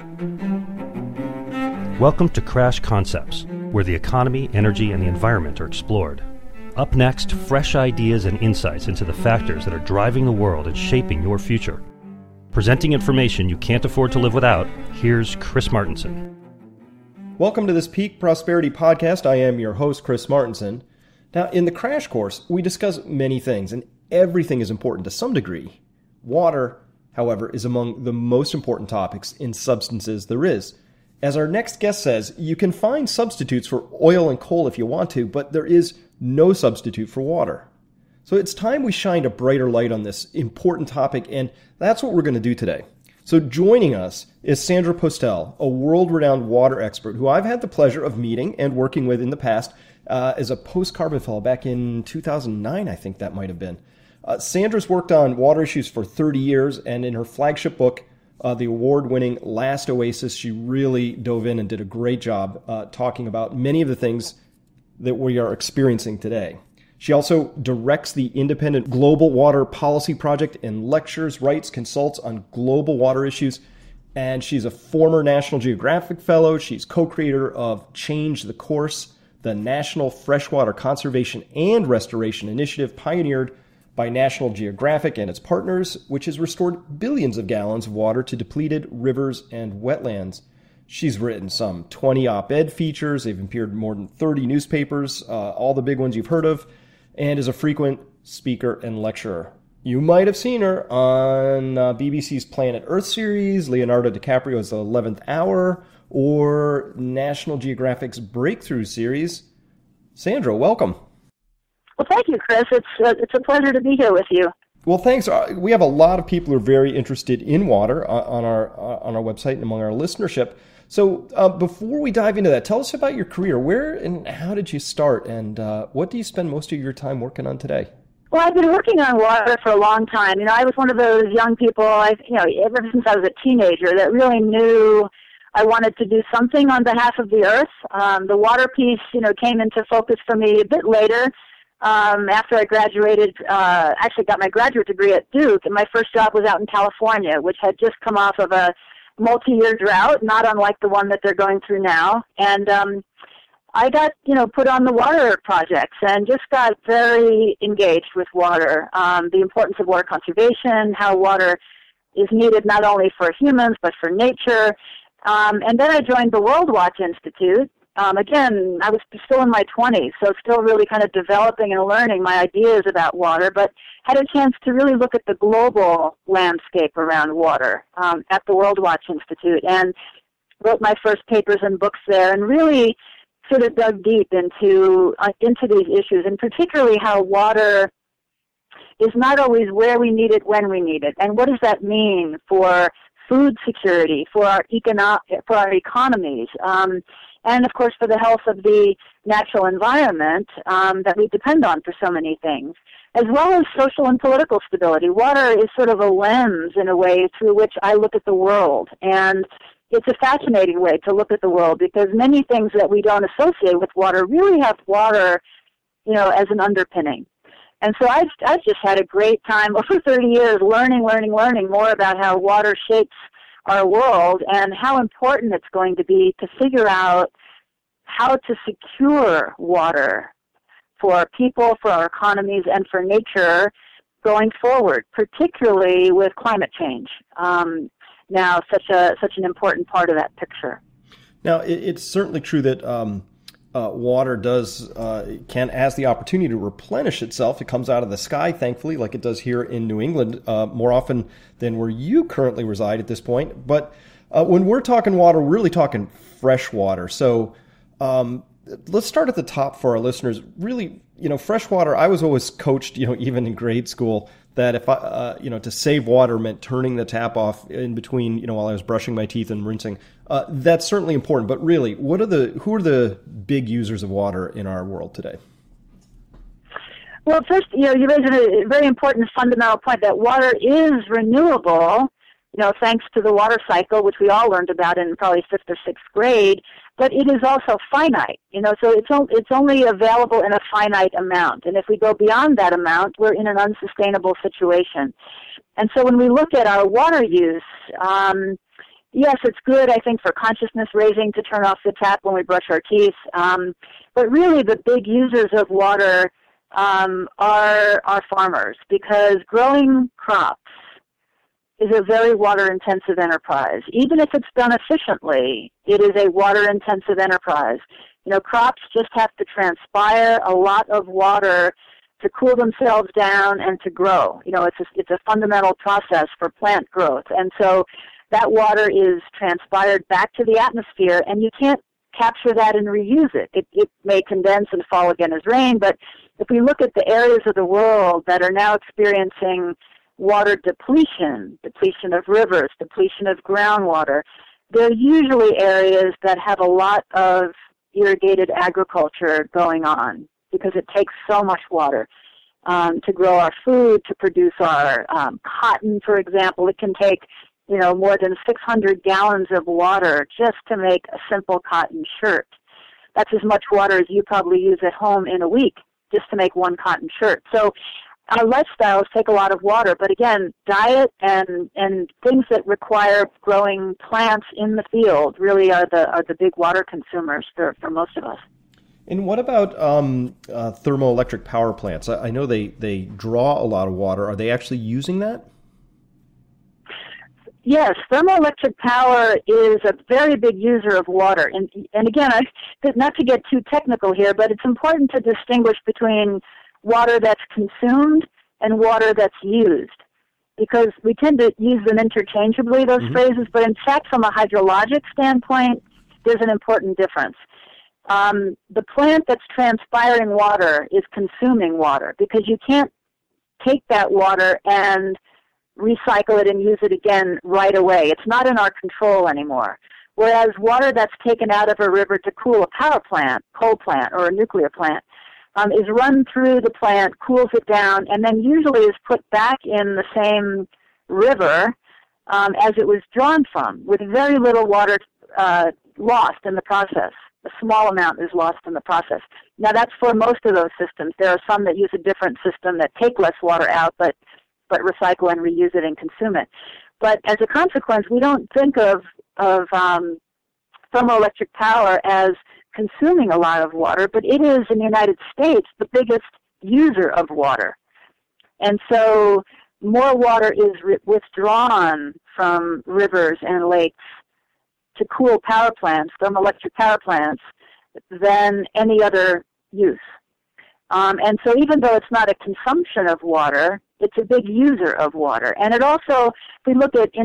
Welcome to Crash Concepts, where the economy, energy, and the environment are explored. Up next, fresh ideas and insights into the factors that are driving the world and shaping your future. Presenting information you can't afford to live without, here's Chris Martenson. Welcome to this Peak Prosperity Podcast. I am your host, Chris Martenson. Now, in the Crash Course, we discuss many things, and everything is important to some degree. Water, however, is among the most important topics in substances there is. As our next guest says, you can find substitutes for oil and coal if you want to, but there is no substitute for water. So it's time we shined a brighter light on this important topic, and that's what we're going to do today. So joining us is Sandra Postel, a world-renowned water expert who I've had the pleasure of meeting and working with in the past as a post-Carbon Fellow back in 2009, I think that might have been. Sandra's worked on water issues for 30 years, and in her flagship book, the award-winning Last Oasis, she really dove in and did a great job talking about many of the things that we are experiencing today. She also directs the independent Global Water Policy Project and lectures, writes, consults on global water issues. And she's a former National Geographic Fellow. She's co-creator of Change the Course, the National Freshwater Conservation and Restoration Initiative pioneered by National Geographic and its partners, which has restored billions of gallons of water to depleted rivers and wetlands. She's written some 20 op-ed features. They've appeared in more than 30 newspapers, all the big ones you've heard of, and is a frequent speaker and lecturer. You might have seen her on BBC's Planet Earth series, Leonardo DiCaprio's The 11th Hour, or National Geographic's Breakthrough series. Sandra, welcome. Well, thank you, Chris. It's a pleasure to be here with you. Well, thanks. We have a lot of people who are very interested in water on our website and among our listenership. So before we dive into that, tell us about your career. Where and how did you start, and what do you spend most of your time working on today? Well, I've been working on water for a long time. I was one of those young people, ever since I was a teenager, that really knew I wanted to do something on behalf of the earth. The water piece, came into focus for me a bit later. After I graduated, actually got my graduate degree at Duke, and my first job was out in California, which had just come off of a multi-year drought, not unlike the one that they're going through now. And I got, put on the water projects and just got very engaged with water, the importance of water conservation, how water is needed not only for humans but for nature. And then I joined the World Watch Institute. Again, I was still in my 20s, so still really kind of developing and learning my ideas about water, but had a chance to really look at the global landscape around water at the World Watch Institute, and wrote my first papers and books there, and really sort of dug deep into these issues, and particularly how water is not always where we need it, when we need it, and what does that mean for food security, for our economies, and, of course, for the health of the natural environment that we depend on for so many things, as well as social and political stability. Water is sort of a lens, in a way, through which I look at the world. And it's a fascinating way to look at the world, because many things that we don't associate with water really have water, as an underpinning. And so I've just had a great time over 30 years learning more about how water shapes our world, and how important it's going to be to figure out how to secure water for people, for our economies, and for nature going forward, particularly with climate change. Now, such an important part of that picture. Now, it's certainly true that water has the opportunity to replenish itself. It comes out of the sky, thankfully, like it does here in New England, more often than where you currently reside at this point. But when we're talking water, we're really talking fresh water. So let's start at the top for our listeners. Really, fresh water, I was always coached, even in grade school, that if to save water meant turning the tap off in between, while I was brushing my teeth and rinsing. That's certainly important. But really, who are the big users of water in our world today? Well, first, you raise a very important fundamental point that water is renewable, thanks to the water cycle, which we all learned about in probably 5th or 6th grade, but it is also finite, so it's only available in a finite amount. And if we go beyond that amount, we're in an unsustainable situation. And so when we look at our water use, Yes, it's good, I think, for consciousness raising to turn off the tap when we brush our teeth. But really the big users of water are farmers, because growing crops is a very water-intensive enterprise. Even if it's done efficiently, it is a water-intensive enterprise. Crops just have to transpire a lot of water to cool themselves down and to grow. It's a fundamental process for plant growth. And so that water is transpired back to the atmosphere, and you can't capture that and reuse it. It may condense and fall again as rain, but if we look at the areas of the world that are now experiencing water depletion of rivers, depletion of groundwater, they're usually areas that have a lot of irrigated agriculture going on, because it takes so much water to grow our food, to produce our cotton, for example. It can take more than 600 gallons of water just to make a simple cotton shirt. That's as much water as you probably use at home in a week just to make one cotton shirt. So our lifestyles take a lot of water, but again, diet and things that require growing plants in the field really are the big water consumers for most of us. And what about thermoelectric power plants? I know they draw a lot of water. Are they actually using that? Yes, thermoelectric power is a very big user of water. And again, not to get too technical here, but it's important to distinguish between water that's consumed and water that's used, because we tend to use them interchangeably, those phrases, but in fact, from a hydrologic standpoint, there's an important difference. The plant that's transpiring water is consuming water, because you can't take that water and recycle it and use it again right away. It's not in our control anymore. Whereas water that's taken out of a river to cool a power plant, coal plant, or a nuclear plant, is run through the plant, cools it down, and then usually is put back in the same river as it was drawn from, with very little water lost in the process. A small amount is lost in the process. Now, that's for most of those systems. There are some that use a different system that take less water out, but recycle and reuse it and consume it. But as a consequence, we don't think of thermoelectric power as consuming a lot of water, but it is, in the United States, the biggest user of water. And so more water is withdrawn from rivers and lakes to cool power plants, thermoelectric power plants, than any other use. And so even though it's not a consumption of water, it's a big user of water. And it also, if we look at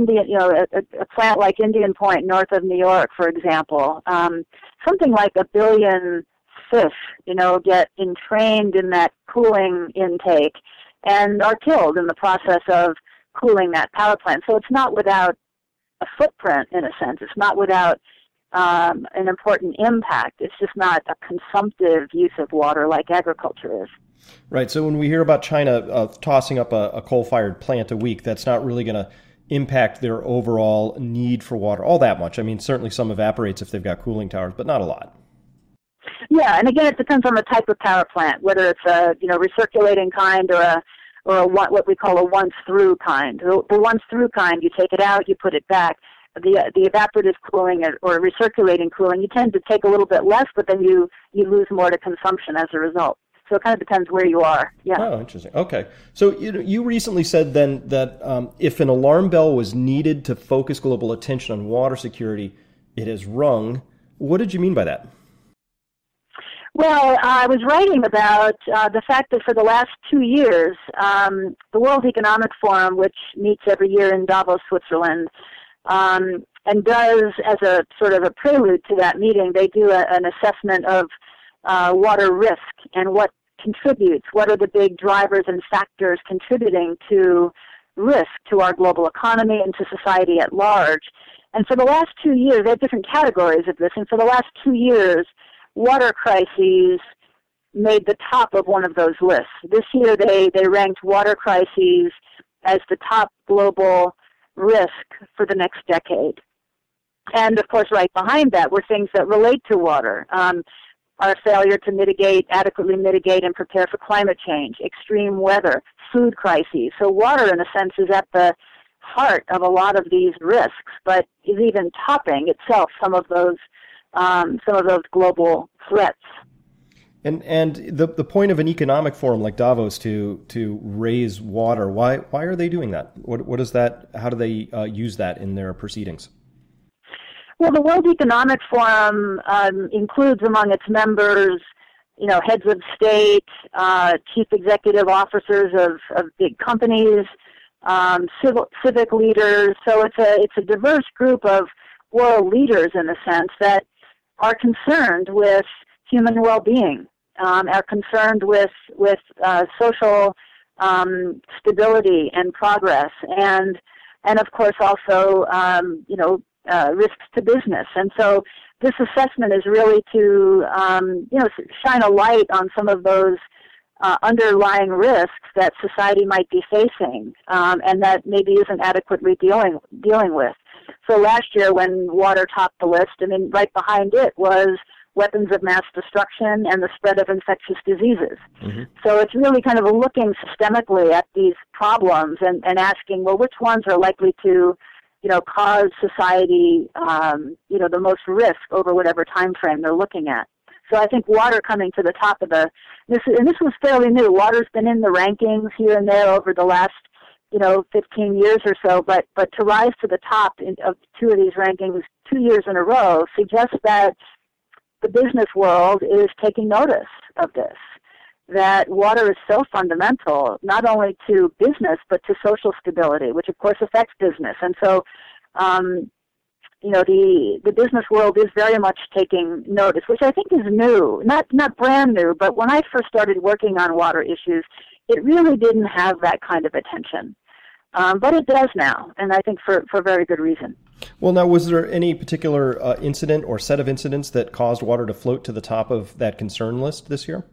a plant like Indian Point north of New York, for example, something like 1 billion fish, get entrained in that cooling intake and are killed in the process of cooling that power plant. So it's not without a footprint, in a sense. It's not without an important impact. It's just not a consumptive use of water like agriculture is. Right. So when we hear about China tossing up a coal-fired plant a week, that's not really going to impact their overall need for water all that much. I mean, certainly some evaporates if they've got cooling towers, but not a lot. Yeah, and again, it depends on the type of power plant, whether it's a recirculating kind or what we call a once-through kind. The once-through kind, you take it out, you put it back. The evaporative cooling or recirculating cooling, you tend to take a little bit less, but then you lose more to consumption as a result. So it kind of depends where you are. Yeah. Oh, interesting. Okay. So you recently said then that if an alarm bell was needed to focus global attention on water security, it has rung. What did you mean by that? Well, I was writing about the fact that for the last 2 years, the World Economic Forum, which meets every year in Davos, Switzerland, and does, as a sort of a prelude to that meeting, they do an assessment of water risk and what are the big drivers and factors contributing to risk to our global economy and to society at large. And for the last 2 years, they have different categories of this, and for the last 2 years, water crises made the top of one of those lists. This year, they ranked water crises as the top global risk for the next decade. And, of course, right behind that were things that relate to water. Our failure to adequately mitigate and prepare for climate change, extreme weather, food crises. So water, in a sense, is at the heart of a lot of these risks, but is even topping itself some of those global threats. And the point of an economic forum like Davos to raise water, why are they doing that? What is that? How do they use that in their proceedings? Well, the World Economic Forum includes among its members, heads of state, chief executive officers of big companies, civic leaders. So it's a diverse group of world leaders in a sense that are concerned with human well-being, are concerned with social stability and progress, and of course also risks to business. And so this assessment is really to shine a light on some of those underlying risks that society might be facing, and that maybe isn't adequately dealing with. So last year when water topped the list, right behind it was weapons of mass destruction and the spread of infectious diseases. Mm-hmm. So it's really kind of looking systemically at these problems and asking, well, which ones are likely to, cause society, the most risk over whatever time frame they're looking at. So I think water coming to the top of this was fairly new. Water's been in the rankings here and there over the last 15 years or so, but to rise to the top of two of these rankings 2 years in a row suggests that the business world is taking notice of this, that water is so fundamental, not only to business, but to social stability, which of course affects business. And so, the business world is very much taking notice, which I think is new, not brand new, but when I first started working on water issues, it really didn't have that kind of attention. But it does now, and I think for very good reason. Well, now, was there any particular incident or set of incidents that caused water to float to the top of that concern list this year?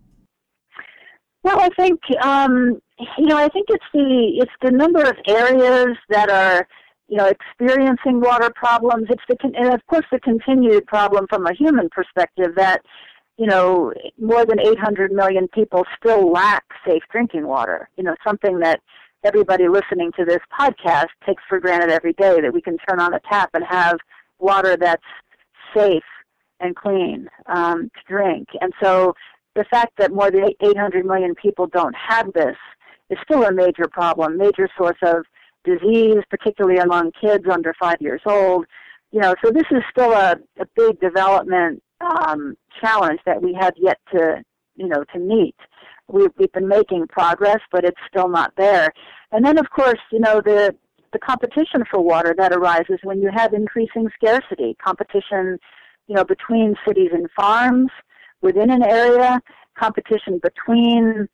Well, I think I think it's the number of areas that are experiencing water problems. And of course the continued problem from a human perspective that more than 800 million people still lack safe drinking water. Something that everybody listening to this podcast takes for granted every day, that we can turn on a tap and have water that's safe and clean to drink. And so the fact that more than 800 million people don't have this is still a major problem, major source of disease, particularly among kids under 5 years old. So this is still a big development challenge that we have yet to meet. We've been making progress, but it's still not there. And then, of course, the competition for water that arises when you have increasing scarcity, competition, between cities and farms within an area, competition between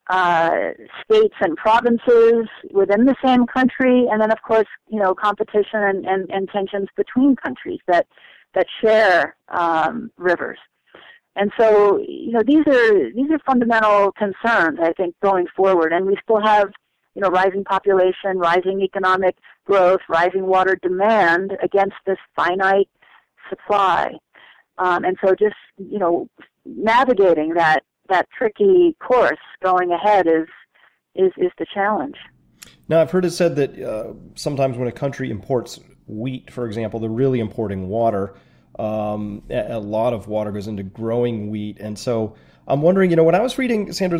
states and provinces within the same country, and then, of course, competition and tensions between countries that share rivers. And so, these are fundamental concerns, I think, going forward. And we still have, rising population, rising economic growth, rising water demand against this finite supply. And so just, navigating that tricky course going ahead is the challenge. Now, I've heard it said that sometimes when a country imports wheat, for example, they're really importing water. A lot of water goes into growing wheat, and so I'm wondering, when I was reading, Sandra,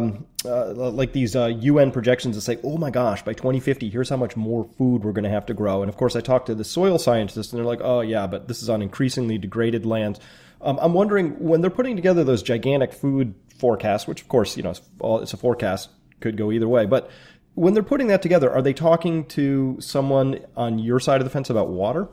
these UN projections that say, oh my gosh, by 2050, here's how much more food we're going to have to grow. And of course, I talked to the soil scientists, and they're like, oh yeah, but this is on increasingly degraded lands. I'm wondering, when they're putting together those gigantic food forecasts, which of course, it's a forecast, could go either way, but when they're putting that together, are they talking to someone on your side of the fence about water?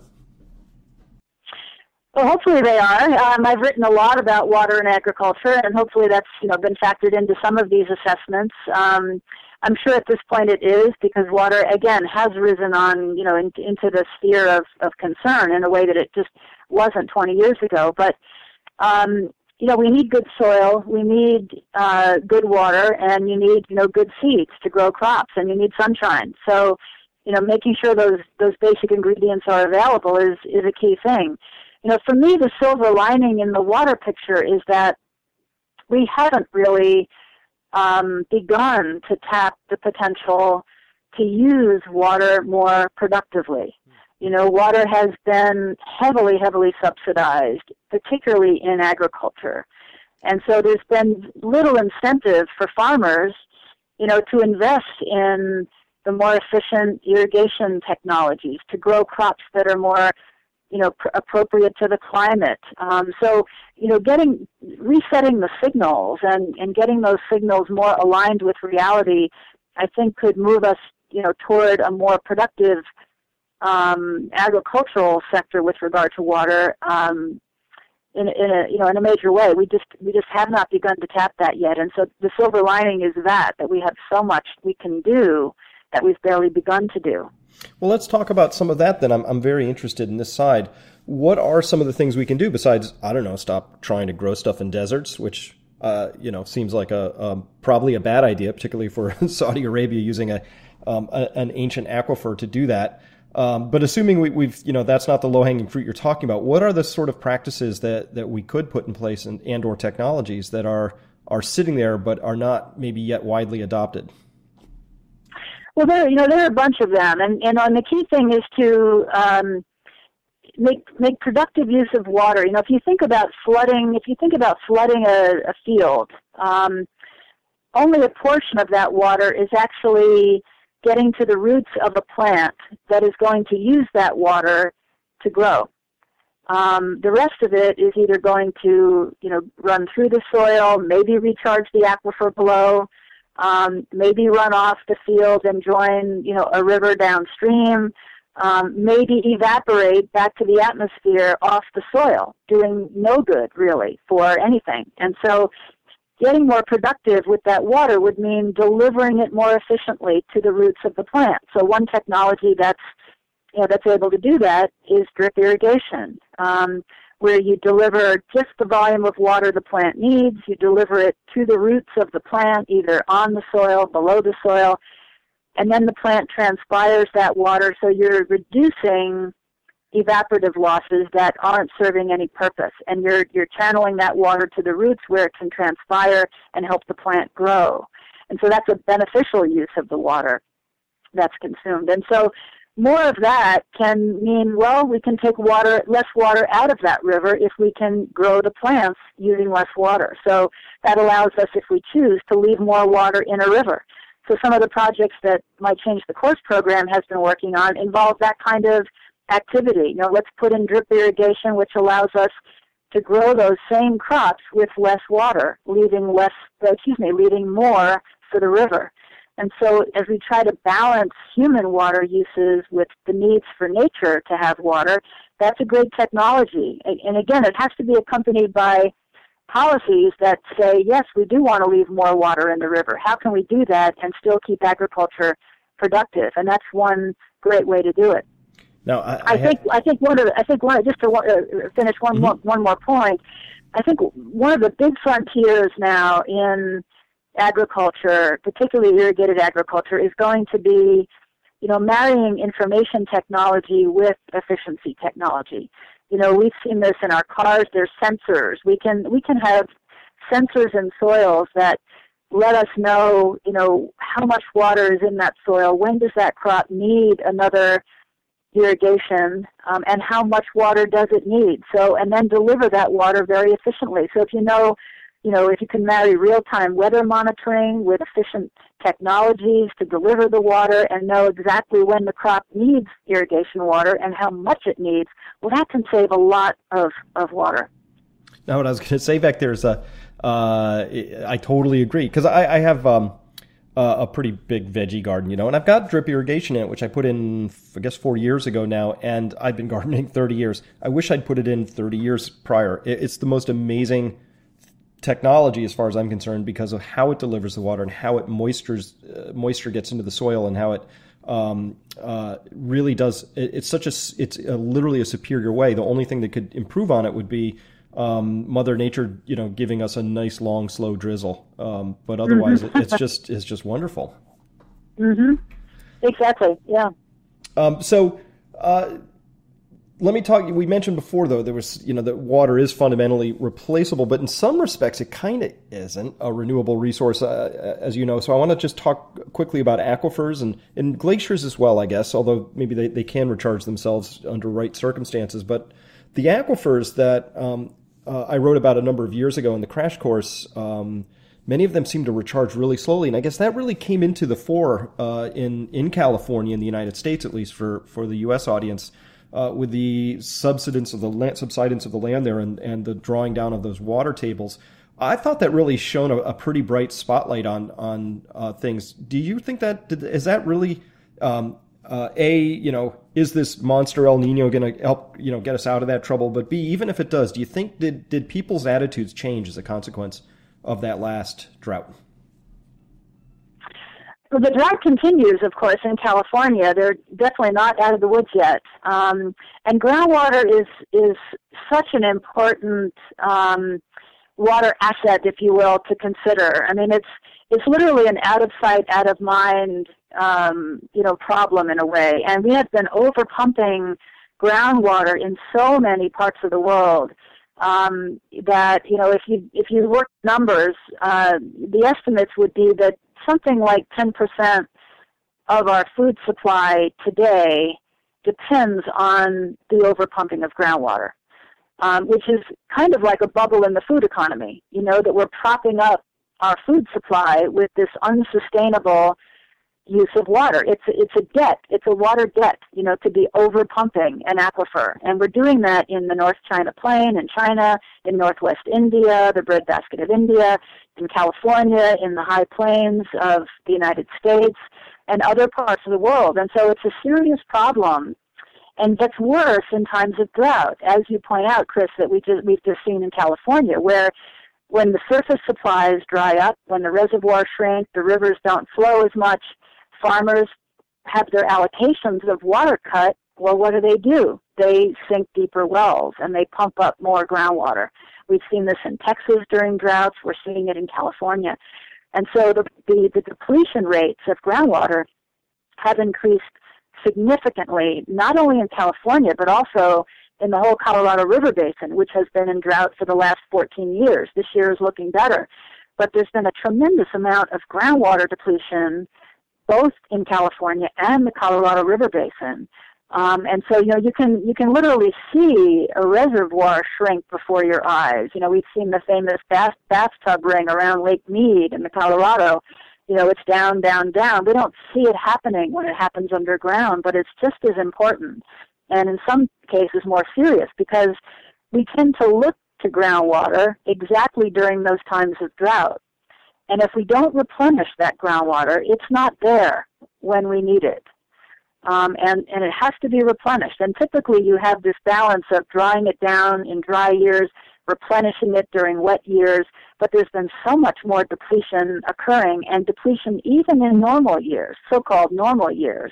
Well, hopefully they are. I've written a lot about water and agriculture, and hopefully that's been factored into some of these assessments. I'm sure at this point it is, because water again has risen on into the sphere of concern in a way that it just wasn't 20 years ago. But we need good soil, we need good water, and you need good seeds to grow crops, and you need sunshine. So making sure those basic ingredients are available is a key thing. For me, the silver lining in the water picture is that we haven't really begun to tap the potential to use water more productively. You know, water has been heavily, heavily subsidized, particularly in agriculture. And so there's been little incentive for farmers, you know, to invest in the more efficient irrigation technologies, to grow crops that are more, you know, appropriate to the climate. So, you know, resetting the signals and getting those signals more aligned with reality, I think could move us, you know, toward a more productive agricultural sector with regard to water in a major way. We just have not begun to tap that yet. And so the silver lining is that we have so much we can do that we've barely begun to do. Well, let's talk about some of that then. I'm very interested in this side. What are some of the things we can do besides, I don't know, stop trying to grow stuff in deserts, which seems like probably a bad idea, particularly for Saudi Arabia using an ancient aquifer to do that. But assuming we've that's not the low-hanging fruit you're talking about, what are the sort of practices that we could put in place and or technologies that are sitting there but are not maybe yet widely adopted? Well, there are a bunch of them, and the key thing is to make productive use of water. You know, if you think about flooding a field, only a portion of that water is actually getting to the roots of a plant that is going to use that water to grow. The rest of it is either going to, run through the soil, maybe recharge the aquifer below, maybe run off the field and join, a river downstream, maybe evaporate back to the atmosphere off the soil, doing no good, really, for anything. And so getting more productive with that water would mean delivering it more efficiently to the roots of the plant. So one technology that's able to do that is drip irrigation, where you deliver just the volume of water the plant needs. You deliver it to the roots of the plant, either on the soil, below the soil, and then the plant transpires that water, so you're reducing evaporative losses that aren't serving any purpose, and you're channeling that water to the roots where it can transpire and help the plant grow. And so that's a beneficial use of the water that's consumed. And so more of that can mean, well, we can take less water out of that river if we can grow the plants using less water. So that allows us, if we choose, to leave more water in a river. So some of the projects that My Change the Course program has been working on involve that kind of activity. Let's put in drip irrigation, which allows us to grow those same crops with less water, leaving more for the river. And so as we try to balance human water uses with the needs for nature to have water, that's a great technology. And again, it has to be accompanied by policies that say, yes, we do want to leave more water in the river. How can we do that and still keep agriculture productive? And that's one great way to do it. Now, just to finish one more point, I think one of the big frontiers now in agriculture, particularly irrigated agriculture, is going to be, marrying information technology with efficiency technology. We've seen this in our cars. There's sensors. We can have sensors in soils that let us know, how much water is in that soil. When does that crop need another irrigation, and how much water does it need? So, and then deliver that water very efficiently. So if if you can marry real-time weather monitoring with efficient technologies to deliver the water and know exactly when the crop needs irrigation water and how much it needs, well, that can save a lot of water. Now, what I was going to say back there is, I totally agree, because I have a pretty big veggie garden, and I've got drip irrigation in it, which I put in, I guess, 4 years ago now, and I've been gardening 30 years. I wish I'd put it in 30 years prior. It's the most amazing technology as far as I'm concerned, because of how it delivers the water and how it moisture gets into the soil, and how it really does. It's literally a superior way. The only thing that could improve on it would be Mother Nature, giving us a nice long slow drizzle. But otherwise, it's just wonderful. Mm-hmm. Exactly. Yeah. So let me talk. We mentioned before, though, there was, that water is fundamentally replaceable, but in some respects, it kind of isn't a renewable resource, as you know. So I want to just talk quickly about aquifers and glaciers as well, I guess, although maybe they can recharge themselves under right circumstances. But the aquifers that I wrote about a number of years ago in the crash course, many of them seem to recharge really slowly. And I guess that really came into the fore in California, in the United States, at least for the U.S. audience, with the subsidence of the land there and the drawing down of those water tables. I thought that really shone a pretty bright spotlight on things. Do you think is that really is this monster El Nino going to help get us out of that trouble? But B, even if it does, do you think did people's attitudes change as a consequence of that last drought? Well, the drought continues, of course, in California. They're definitely not out of the woods yet. And groundwater is such an important water asset, if you will, to consider. I mean, it's literally an out of sight, out of mind, problem in a way. And we have been over-pumping groundwater in so many parts of the world that, if you work numbers, the estimates would be that something like 10% of our food supply today depends on the overpumping of groundwater, which is kind of like a bubble in the food economy, that we're propping up our food supply with this unsustainable use of water. It's a debt. It's a water debt, to be overpumping an aquifer. And we're doing that in the North China Plain in China, in Northwest India, the breadbasket of India, in California, in the high plains of the United States, and other parts of the world. And so it's a serious problem and gets worse in times of drought, as you point out, Chris, that we've just seen in California, where when the surface supplies dry up, when the reservoirs shrink, the rivers don't flow as much, farmers have their allocations of water cut. Well, what do? They sink deeper wells and they pump up more groundwater. We've seen this in Texas during droughts. We're seeing it in California. And so the depletion rates of groundwater have increased significantly, not only in California, but also in the whole Colorado River Basin, which has been in drought for the last 14 years. This year is looking better. But there's been a tremendous amount of groundwater depletion both in California and the Colorado River Basin. And so, you can literally see a reservoir shrink before your eyes. We've seen the famous bathtub ring around Lake Mead in the Colorado. It's down, down, down. We don't see it happening when it happens underground, but it's just as important, and in some cases more serious, because we tend to look to groundwater exactly during those times of drought. And if we don't replenish that groundwater, it's not there when we need it. And it has to be replenished. And typically you have this balance of drawing it down in dry years, replenishing it during wet years, but there's been so much more depletion occurring, and depletion even in normal years, so-called normal years,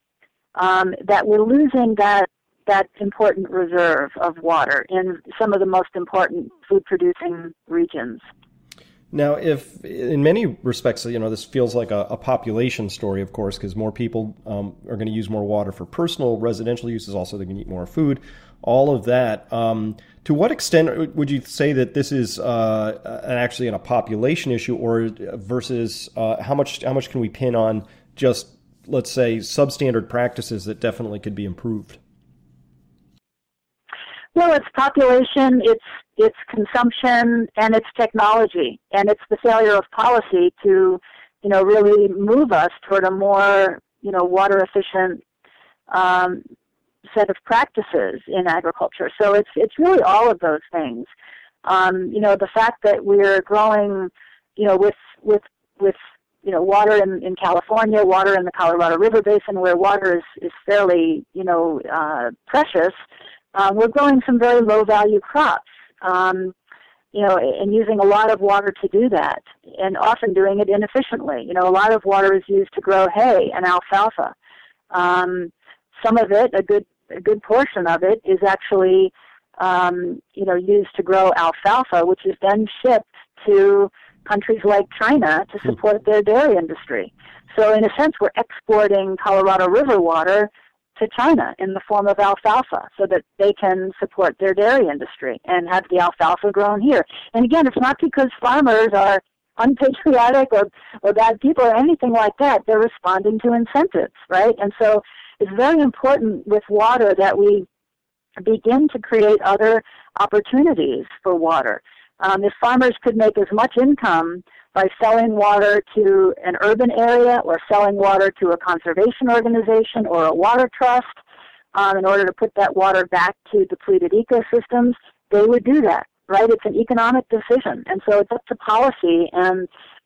that we're losing that important reserve of water in some of the most important food-producing regions. Now, if in many respects, this feels like a population story, of course, because more people are going to use more water for personal, residential uses. Also, they're going to eat more food, all of that. To what extent would you say that this is actually a population issue, or versus how much can we pin on just, let's say, substandard practices that definitely could be improved? Well, it's population, it's consumption, and it's technology, and it's the failure of policy to, really move us toward a more, water efficient set of practices in agriculture. So it's really all of those things. The fact that we're growing, with water in California, water in the Colorado River Basin, where water is fairly, precious. We're growing some very low-value crops, and using a lot of water to do that, and often doing it inefficiently. A lot of water is used to grow hay and alfalfa. Some of it, a good portion of it, is actually, used to grow alfalfa, which is then shipped to countries like China to support their dairy industry. So in a sense, we're exporting Colorado River water to China in the form of alfalfa so that they can support their dairy industry and have the alfalfa grown here. And again, it's not because farmers are unpatriotic or bad people or anything like that. They're responding to incentives, right? And so it's very important with water that we begin to create other opportunities for water. If farmers could make as much income by selling water to an urban area or selling water to a conservation organization or a water trust in order to put that water back to depleted ecosystems, they would do that, right? It's an economic decision. And so it's up to policy and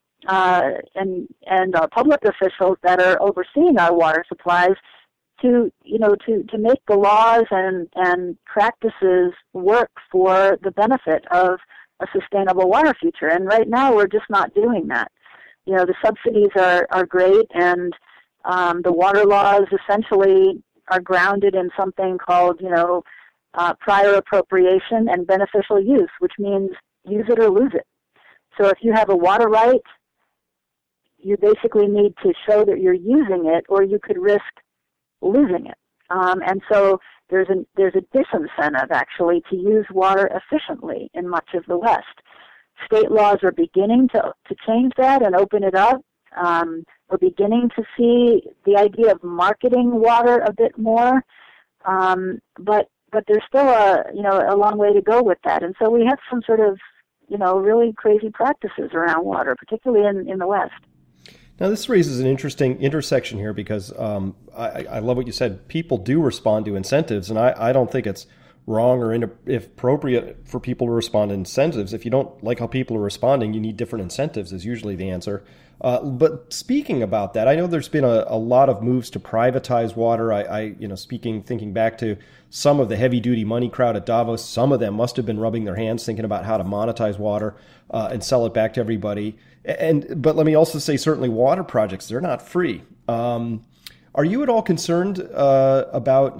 our public officials that are overseeing our water supplies to make the laws and practices work for the benefit of a sustainable water future. And right now we're just not doing that. The subsidies are great, and the water laws essentially are grounded in something called, prior appropriation and beneficial use, which means use it or lose it. So if you have a water right, you basically need to show that you're using it, or you could risk losing it. And so there's a disincentive, actually, to use water efficiently in much of the West. State laws are beginning to change that and open it up. We're beginning to see the idea of marketing water a bit more, but there's still a long way to go with that. And so we have some sort of really crazy practices around water, particularly in the West. Now, this raises an interesting intersection here because I love what you said. People do respond to incentives, and I don't think it's wrong or inappropriate for people to respond to incentives. If you don't like how people are responding, you need different incentives is usually the answer. But speaking about that, I know there's been a lot of moves to privatize water. Thinking back to some of the heavy-duty money crowd at Davos, some of them must have been rubbing their hands thinking about how to monetize water and sell it back to everybody. But let me also say, certainly water projects, they're not free. Are you at all concerned about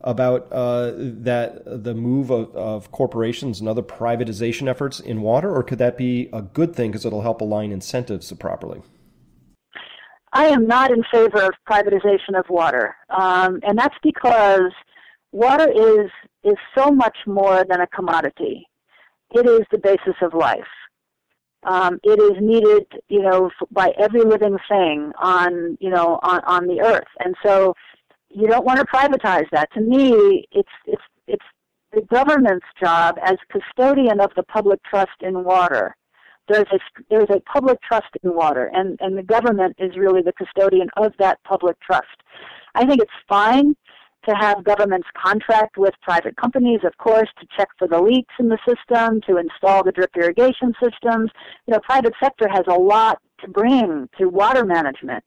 the move of corporations and other privatization efforts in water, or could that be a good thing because it'll help align incentives properly? I am not in favor of privatization of water, and that's because water is so much more than a commodity. It is the basis of life. It is needed, by every living thing on the earth, and so you don't want to privatize that. To me, it's the government's job as custodian of the public trust in water. There's a public trust in water, and the government is really the custodian of that public trust. I think it's fine to have governments contract with private companies, of course, to check for the leaks in the system, to install the drip irrigation systems. Private sector has a lot to bring to water management,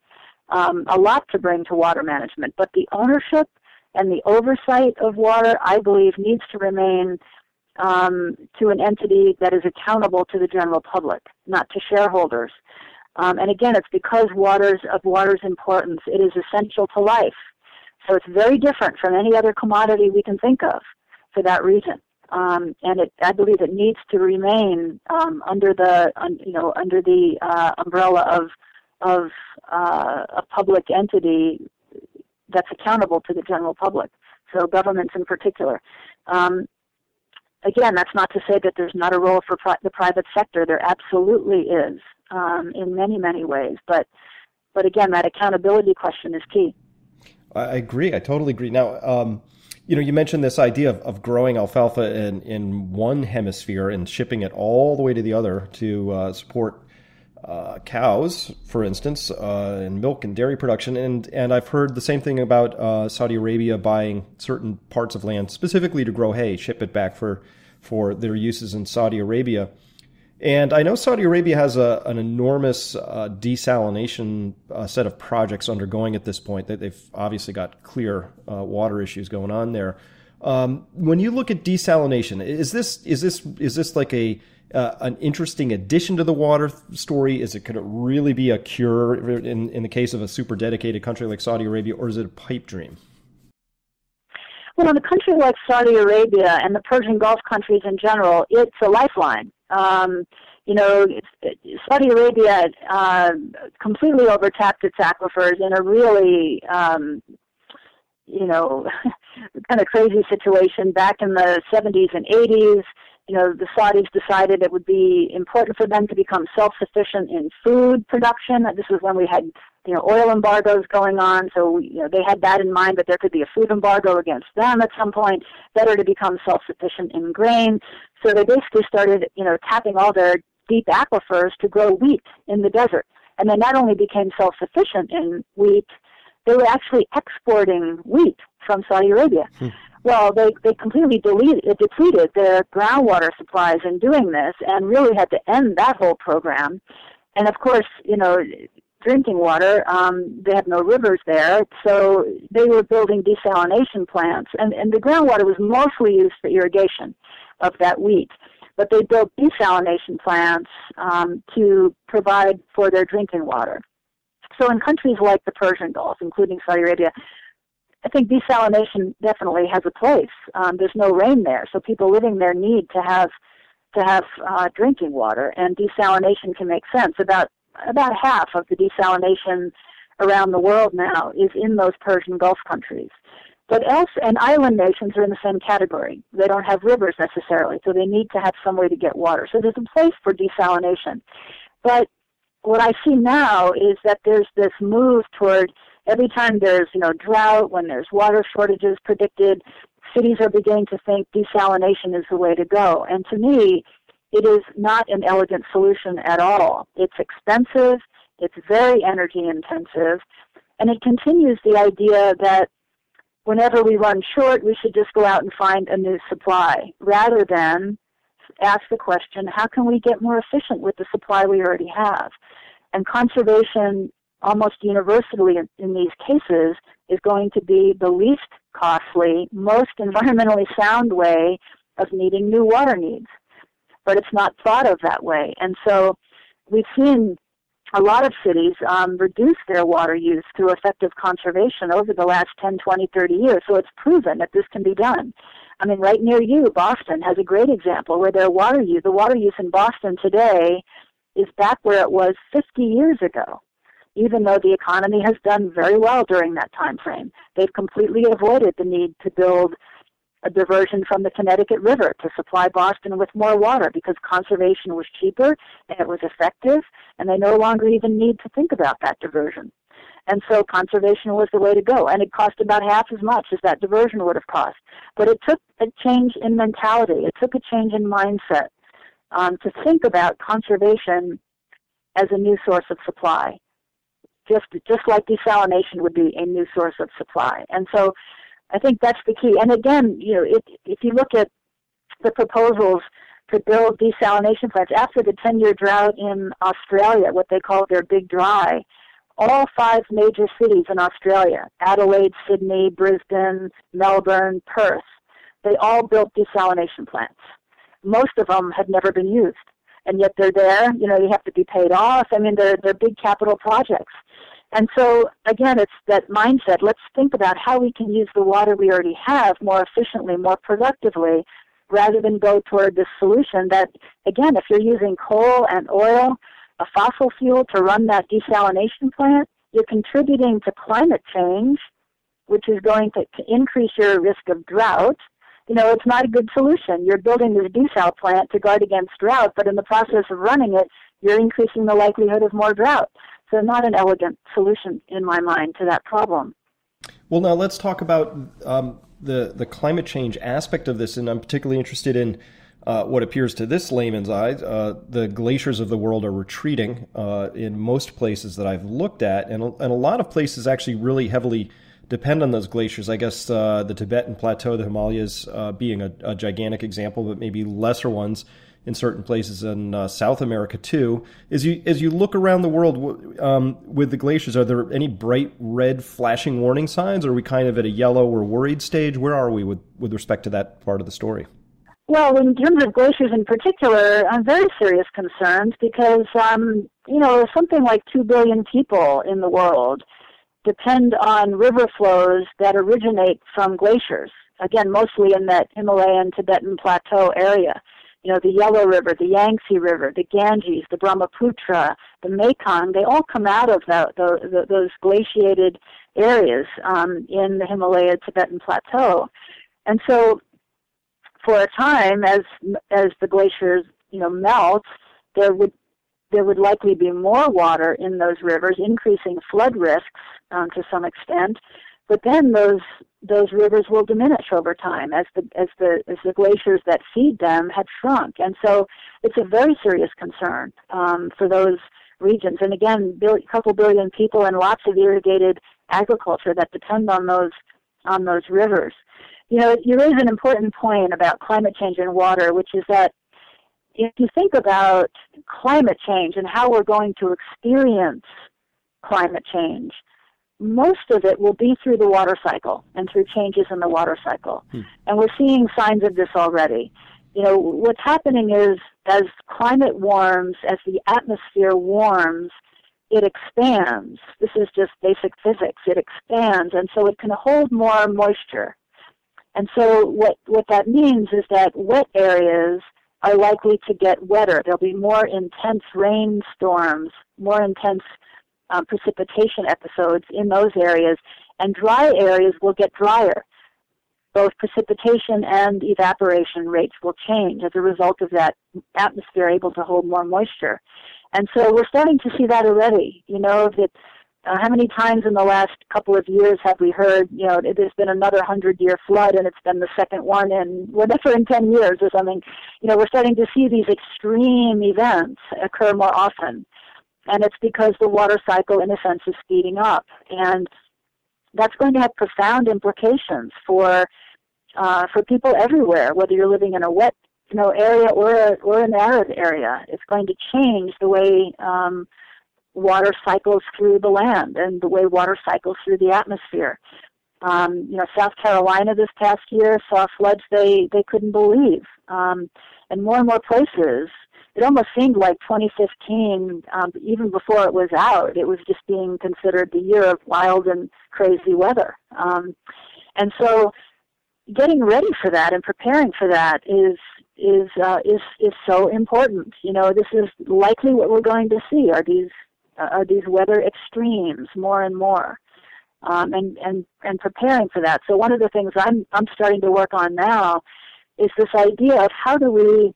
but the ownership and the oversight of water, I believe, needs to remain to an entity that is accountable to the general public, not to shareholders. And again, it's because of water's importance. It is essential to life. So it's very different from any other commodity we can think of for that reason. And I believe it needs to remain under the umbrella of a public entity that's accountable to the general public, so governments in particular. Again, that's not to say that there's not a role for the private sector. There absolutely is in many, many ways. But again, that accountability question is key. I agree. I totally agree. Now, you mentioned this idea of growing alfalfa in one hemisphere and shipping it all the way to the other to support cows, for instance, and milk and dairy production. And I've heard the same thing about Saudi Arabia buying certain parts of land specifically to grow hay, ship it back for their uses in Saudi Arabia. And I know Saudi Arabia has an enormous desalination set of projects undergoing at this point. That they've obviously got clear water issues going on there. When you look at desalination, is this like an interesting addition to the water story? Could it really be a cure in the case of a super dedicated country like Saudi Arabia, or is it a pipe dream? Well, in a country like Saudi Arabia and the Persian Gulf countries in general, it's a lifeline. Saudi Arabia completely overtapped its aquifers in a really kind of crazy situation back in the 70s and 80s. The Saudis decided it would be important for them to become self-sufficient in food production. This is when we had, oil embargoes going on. So, they had that in mind, that there could be a food embargo against them at some point. Better to become self-sufficient in grain. So they basically started, tapping all their deep aquifers to grow wheat in the desert. And they not only became self-sufficient in wheat, they were actually exporting wheat from Saudi Arabia. Well, they completely depleted their groundwater supplies in doing this, and really had to end that whole program. And of course, drinking water, they have no rivers there, so they were building desalination plants, and the groundwater was mostly used for irrigation of that wheat. But they built desalination plants to provide for their drinking water. So in countries like the Persian Gulf, including Saudi Arabia, I think desalination definitely has a place. There's no rain there, so people living there need to have drinking water, and desalination can make sense. About half of the desalination around the world now is in those Persian Gulf countries. But and island nations are in the same category. They don't have rivers necessarily, so they need to have some way to get water. So there's a place for desalination. But what I see now is that there's this move toward, every time there's drought, when there's water shortages predicted, cities are beginning to think desalination is the way to go. And to me, it is not an elegant solution at all. It's expensive, it's very energy intensive, and it continues the idea that whenever we run short, we should just go out and find a new supply, rather than ask the question, how can we get more efficient with the supply we already have? And conservation, almost universally in these cases, is going to be the least costly, most environmentally sound way of meeting new water needs. But it's not thought of that way. And so we've seen a lot of cities reduce their water use through effective conservation over the last 10, 20, 30 years. So it's proven that this can be done. I mean, right near you, Boston has a great example where the water use in Boston today is back where it was 50 years ago, even though the economy has done very well during that time frame. They've completely avoided the need to build a diversion from the Connecticut River to supply Boston with more water, because conservation was cheaper and it was effective, and they no longer even need to think about that diversion. And so conservation was the way to go, and it cost about half as much as that diversion would have cost. But it took a change in mentality. It took a change in mindset to think about conservation as a new source of supply, just like desalination would be a new source of supply. And so I think that's the key. And again, if you look at the proposals to build desalination plants after the 10-year drought in Australia, what they call their Big Dry, all 5 major cities in Australia, Adelaide, Sydney, Brisbane, Melbourne, Perth, they all built desalination plants. Most of them had never been used, and yet they're there. You have to be paid off. I mean, they're big capital projects. And so, again, it's that mindset. Let's think about how we can use the water we already have more efficiently, more productively, rather than go toward this solution that, again, if you're using coal and oil, a fossil fuel to run that desalination plant, you're contributing to climate change, which is going to increase your risk of drought. It's not a good solution. You're building this desal plant to guard against drought, but in the process of running it, you're increasing the likelihood of more drought. So not an elegant solution, in my mind, to that problem. Well, now let's talk about the climate change aspect of this, and I'm particularly interested in what appears to this layman's eye. The glaciers of the world are retreating in most places that I've looked at, and a lot of places actually really heavily depend on those glaciers. I guess the Tibetan Plateau, the Himalayas being a gigantic example, but maybe lesser ones in certain places in South America too. As you look around the world with the glaciers, are there any bright red flashing warning signs, or are we kind of at a yellow or worried stage? Where are we with respect to that part of the story? Well, in terms of glaciers in particular, I'm very serious concerns because, something like 2 billion people in the world depend on river flows that originate from glaciers, again, mostly in that Himalayan Tibetan Plateau area. The Yellow River, the Yangtze River, the Ganges, the Brahmaputra, the Mekong, they all come out of those glaciated areas in the Himalaya Tibetan Plateau. And so for a time, as the glaciers, melt, there would likely be more water in those rivers, increasing flood risks to some extent. But then those rivers will diminish over time as the glaciers that feed them had shrunk. And so it's a very serious concern for those regions. And again, a couple billion people and lots of irrigated agriculture that depend on those rivers. You raise an important point about climate change and water, which is that if you think about climate change and how we're going to experience climate change, most of it will be through the water cycle and through changes in the water cycle. And we're seeing signs of this already. What's happening is as climate warms, as the atmosphere warms, it expands. This is just basic physics. It expands, and so it can hold more moisture. And so what that means is that wet areas are likely to get wetter. There'll be more intense rainstorms, more intense precipitation episodes in those areas, and dry areas will get drier. Both precipitation and evaporation rates will change as a result of that atmosphere able to hold more moisture. And so we're starting to see that already. How many times in the last couple of years have we heard, there's been another 100-year flood and it's been the second one in 10 years or something. We're starting to see these extreme events occur more often. And it's because the water cycle, in a sense, is speeding up. And that's going to have profound implications for people everywhere, whether you're living in a wet area or an arid area. It's going to change the way water cycles through the land and the way water cycles through the atmosphere. South Carolina this past year saw floods they couldn't believe. And more places, it almost seemed like 2015, even before it was out, it was just being considered the year of wild and crazy weather. And so getting ready for that and preparing for that is so important. This is likely what we're going to see are these weather extremes more and more, and preparing for that. So one of the things I'm starting to work on now is this idea of how do we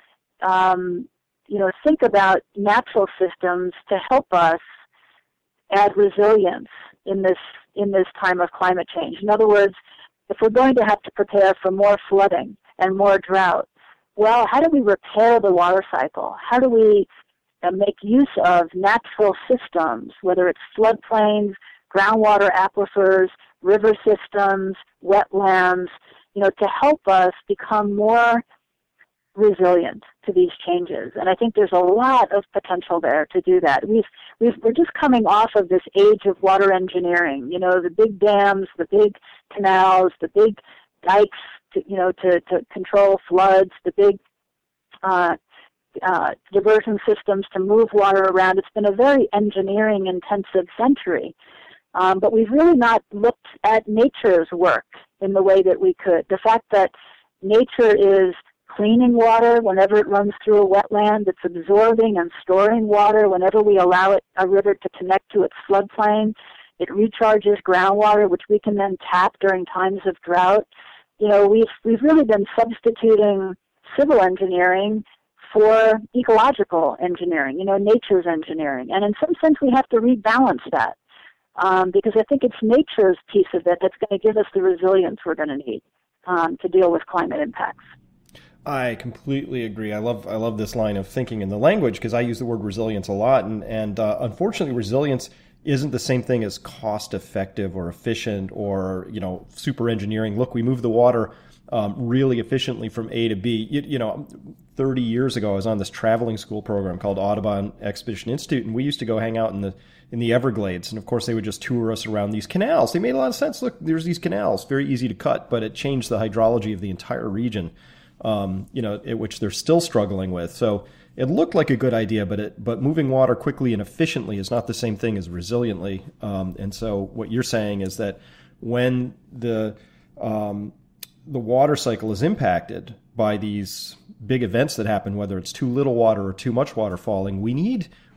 think about natural systems to help us add resilience in this time of climate change. In other words, if we're going to have to prepare for more flooding and more drought, well, how do we repair the water cycle? How do we make use of natural systems, whether it's floodplains, groundwater aquifers, river systems, wetlands, to help us become more resilient to these changes? And I think there's a lot of potential there to do that. We're just coming off of this age of water engineering. The big dams, the big canals, the big dikes to control floods, the big diversion systems to move water around. It's been a very engineering-intensive century. But we've really not looked at nature's work in the way that we could. The fact that nature is cleaning water whenever it runs through a wetland, it's absorbing and storing water whenever we allow a river to connect to its floodplain. It recharges groundwater, which we can then tap during times of drought. We've really been substituting civil engineering for ecological engineering, nature's engineering. And in some sense, we have to rebalance that because I think it's nature's piece of it that's going to give us the resilience we're going to need to deal with climate impacts. I completely agree. I love this line of thinking in the language because I use the word resilience a lot, and unfortunately, resilience isn't the same thing as cost effective or efficient or super engineering. Look, we move the water really efficiently from A to B. 30 years ago, I was on this traveling school program called Audubon Expedition Institute, and we used to go hang out in the Everglades. And of course, they would just tour us around these canals. They made a lot of sense. Look, there's these canals, very easy to cut, but it changed the hydrology of the entire region. Which they're still struggling with. So it looked like a good idea, but moving water quickly and efficiently is not the same thing as resiliently. And so what you're saying is that when the water cycle is impacted by these big events that happen, whether it's too little water or too much water falling, we need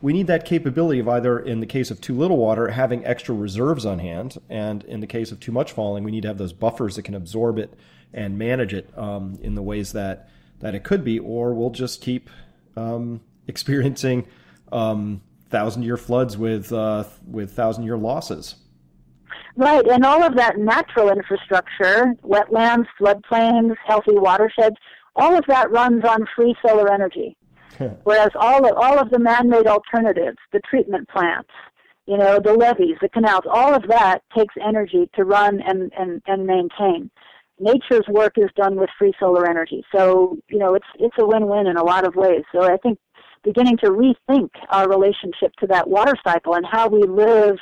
we need that capability of either, in the case of too little water, having extra reserves on hand, and in the case of too much falling, we need to have those buffers that can absorb it and manage it in the ways that it could be, or we'll just keep experiencing 1,000-year floods with 1,000-year losses. Right, and all of that natural infrastructure, wetlands, floodplains, healthy watersheds, all of that runs on free solar energy. Whereas all of the man-made alternatives, the treatment plants, the levees, the canals, all of that takes energy to run and maintain. Nature's work is done with free solar energy. So, it's a win-win in a lot of ways. So I think beginning to rethink our relationship to that water cycle and how we live,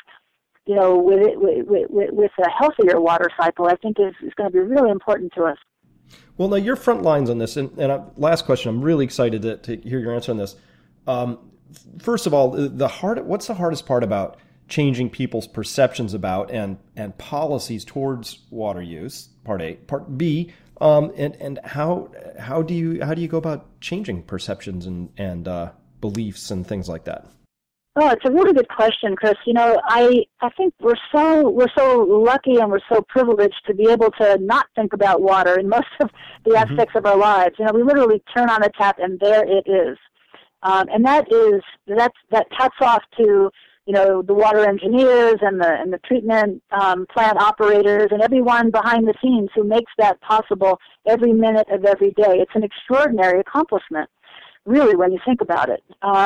with a healthier water cycle, I think is going to be really important to us. Well, now your front lines on this, and last question, I'm really excited to hear your answer on this. First of all, what's the hardest part about changing people's perceptions about and policies towards water use? Part A. Part B. And how do you go about changing perceptions and beliefs and things like that? Oh, it's a really good question, Chris. I think we're so lucky and we're so privileged to be able to not think about water in most of the aspects of our lives. We literally turn on a tap and there it is. And that hats off to the water engineers and the treatment plant operators and everyone behind the scenes who makes that possible every minute of every day. It's an extraordinary accomplishment, really, when you think about it.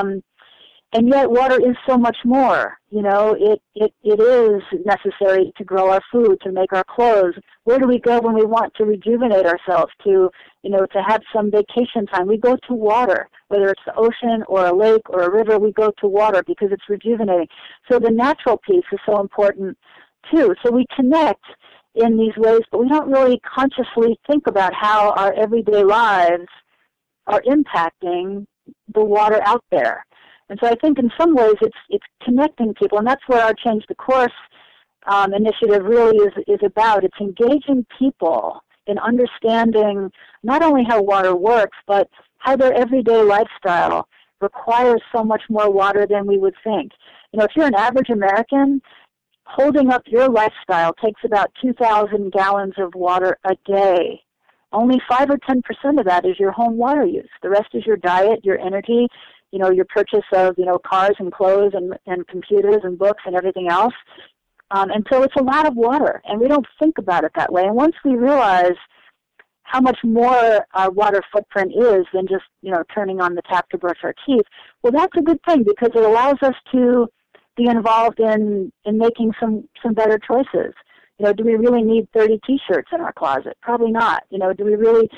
And yet water is so much more. It is necessary to grow our food, to make our clothes. Where do we go when we want to rejuvenate ourselves, to have some vacation time? We go to water, whether it's the ocean or a lake or a river, we go to water because it's rejuvenating. So the natural piece is so important too. So we connect in these ways, but we don't really consciously think about how our everyday lives are impacting the water out there. And so I think in some ways it's connecting people, and that's what our Change the Course initiative really is about. It's engaging people in understanding not only how water works, but how their everyday lifestyle requires so much more water than we would think. If you're an average American, holding up your lifestyle takes about 2,000 gallons of water a day. Only 5 or 10% of that is your home water use. The rest is your diet, your energy, your purchase of, cars and clothes and computers and books and everything else. And so it's a lot of water, and we don't think about it that way. And once we realize how much more our water footprint is than just, turning on the tap to brush our teeth, well, that's a good thing because it allows us to be involved in making some better choices. Do we really need 30 T-shirts in our closet? Probably not. Do we really,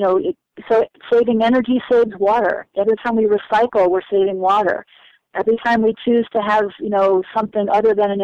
so saving energy saves water. Every time we recycle, we're saving water. Every time we choose to have, something other than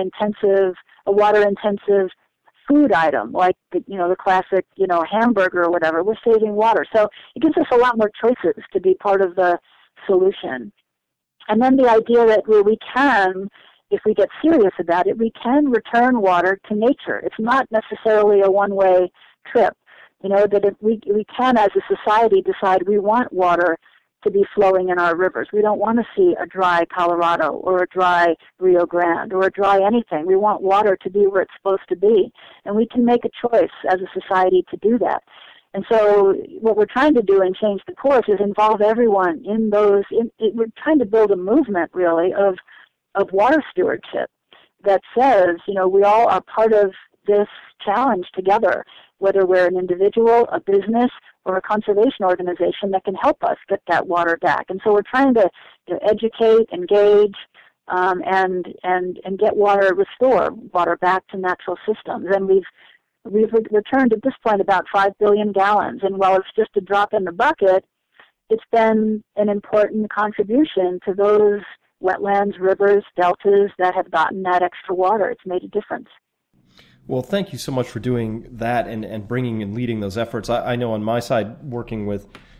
a water-intensive food item, like the classic, hamburger or whatever, we're saving water. So it gives us a lot more choices to be part of the solution. And then the idea that we can, if we get serious about it, we can return water to nature. It's not necessarily a one-way trip. That if we can, as a society, decide we want water to be flowing in our rivers. We don't want to see a dry Colorado or a dry Rio Grande or a dry anything. We want water to be where it's supposed to be. And we can make a choice as a society to do that. And so what we're trying to do in Change the Course is involve everyone in those. We're trying to build a movement, really, of water stewardship that says, we all are part of this challenge together, whether we're an individual, a business, or a conservation organization that can help us get that water back. And so we're trying to educate, engage, and get restore water back to natural systems. And we've returned at this point about 5 billion gallons. And while it's just a drop in the bucket, it's been an important contribution to those wetlands, rivers, deltas that have gotten that extra water. It's made a difference. Well, thank you so much for doing that and bringing and leading those efforts. I know on my side, working with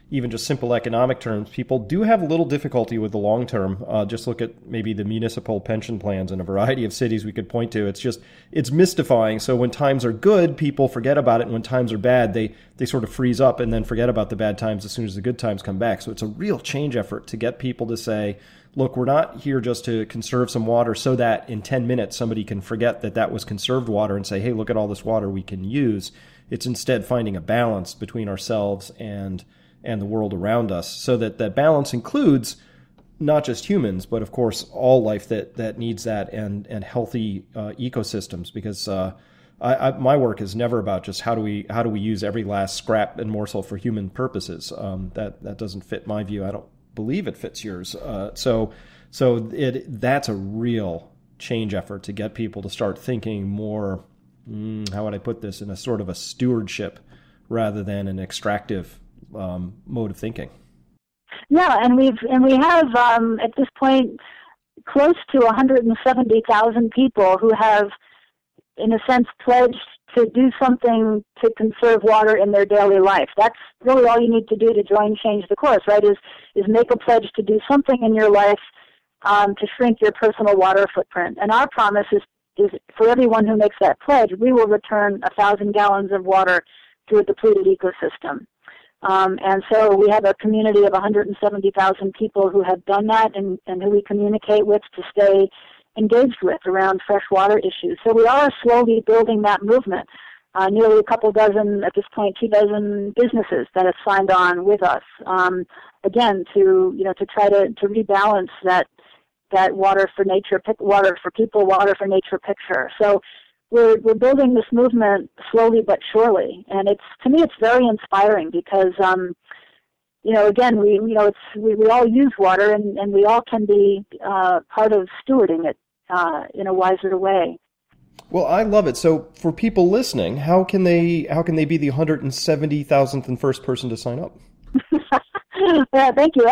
even just simple economic terms, people do have a little difficulty with the long term. Just look at maybe the municipal pension plans in a variety of cities we could point to. It's mystifying. So when times are good, people forget about it. And when times are bad, they sort of freeze up and then forget about the bad times as soon as the good times come back. So it's a real change effort to get people to say, look, we're not here just to conserve some water so that in 10 minutes somebody can forget that was conserved water and say, hey, look at all this water we can use. It's instead finding a balance between ourselves and the world around us, so that balance includes not just humans, but of course all life that needs that, and healthy ecosystems. Because my work is never about just how do we use every last scrap and morsel for human purposes. That doesn't fit my view. I don't believe it fits yours. So that's a real change effort to get people to start thinking more. How would I put this, in a sort of a stewardship rather than an extractive mode of thinking. Yeah, and we have at this point close to 170,000 people who have, in a sense, pledged to do something to conserve water in their daily life. That's really all you need to do to join Change the Course, right? Is make a pledge to do something in your life to shrink your personal water footprint. And our promise is for everyone who makes that pledge, we will return 1,000 gallons of water to a depleted ecosystem. And so we have a community of 170,000 people who have done that and who we communicate with to stay engaged with around freshwater issues. So we are slowly building that movement. Nearly a couple dozen, at this point, 2 dozen businesses that have signed on with us. Again, to try to rebalance that water for nature, water for people, water for nature picture. So we're building this movement slowly but surely, and to me it's very inspiring because again we all use water and we all can be part of stewarding it in a wiser way. Well, I love it. So for people listening, how can they be the 170,000th and first person to sign up? Yeah, thank you.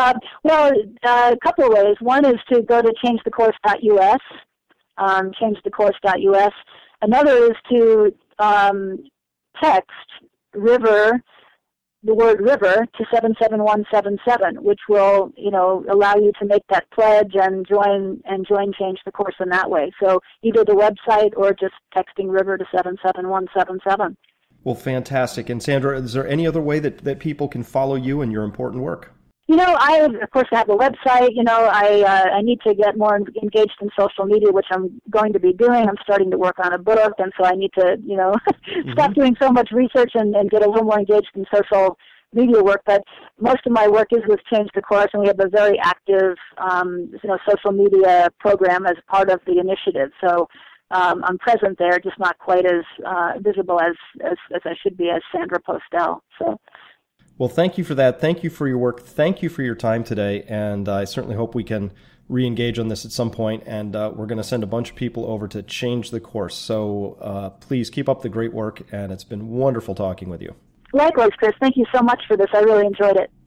A couple of ways. One is to go to changethecourse.us, changethecourse.us. Another is to text river, the word river, to 77177, which will, allow you to make that pledge and join Change the Course in that way. So either the website or just texting river to 77177. Well, fantastic. And Sandra, is there any other way that people can follow you and your important work? I, of course, have a website. I need to get more engaged in social media, which I'm going to be doing. I'm starting to work on a book, and so I need to, stop doing so much research and get a little more engaged in social media work. But most of my work is with Change the Course, and we have a very active, social media program as part of the initiative. So I'm present there, just not quite as visible as I should be as Sandra Postel. So. Well, thank you for that. Thank you for your work. Thank you for your time today. And I certainly hope we can re-engage on this at some point. And we're going to send a bunch of people over to Change the Course. So please keep up the great work. And it's been wonderful talking with you. Likewise, Chris. Thank you so much for this. I really enjoyed it.